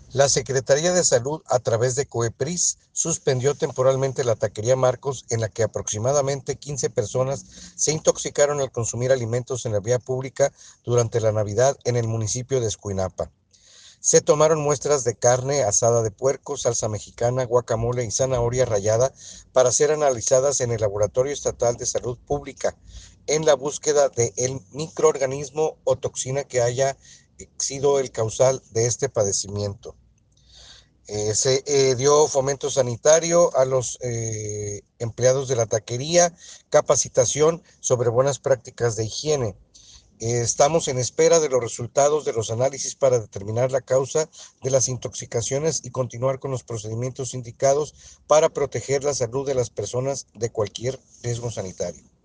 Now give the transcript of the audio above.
La Secretaría de Salud, a través de COEPRIS, suspendió temporalmente la taquería Marcos, en la que aproximadamente 15 personas se intoxicaron al consumir alimentos en la vía pública durante la Navidad en el municipio de Escuinapa. Se tomaron muestras de carne asada de puerco, salsa mexicana, guacamole y zanahoria rallada para ser analizadas en el Laboratorio Estatal de Salud Pública en la búsqueda de el microorganismo o toxina que haya sido el causal de este padecimiento. Se dio fomento sanitario a los empleados de la taquería, capacitación sobre buenas prácticas de higiene. Estamos en espera de los resultados de los análisis para determinar la causa de las intoxicaciones y continuar con los procedimientos indicados para proteger la salud de las personas de cualquier riesgo sanitario.